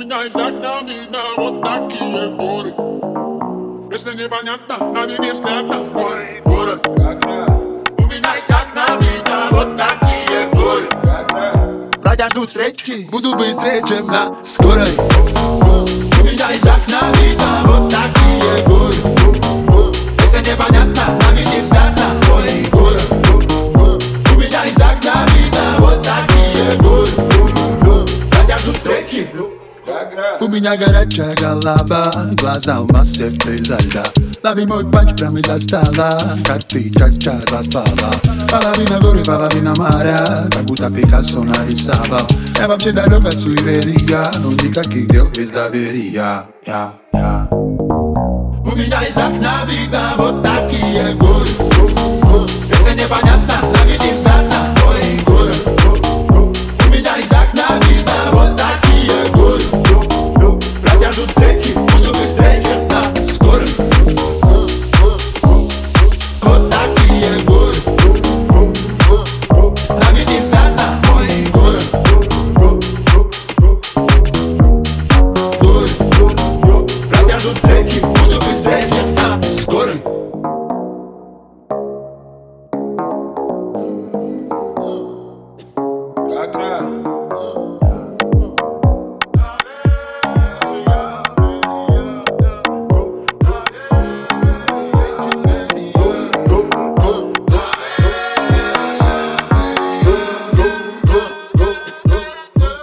меня из окна видно вот такие горы. Если непонятно, на мне взгляд мой город. У меня из окна видно вот такие горы. Братья ждут встречи, буду быстрее, чем на скорой. У меня из окна видно вот такие горы. Если непонятно, на мне взгляд мой город. У меня из окна видно вот такие горы. Братья ждут встречи. У меня горячая голова, глаза у нас сердце изо льда. Лови мой панч прямо из-за стола, как ты чат-чат распала. Половина горы, половина моря, как будто Пикассо нарисовал. Я вообще далек от суеверия, но никаких дел без доверия. У меня из окна видно вот такие горы. Если непонятно, наведи взгляд на мой город. У меня из окна видно вот такие горы. Братья ждут встречи, буду быстрее, чем на скорой. Вот такие горы. Наведи взгляд на мой город. Братья ждут встречи, буду быстрее, чем на скорой.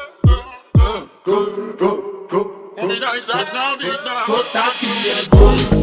У меня из окна видно вот такие горы.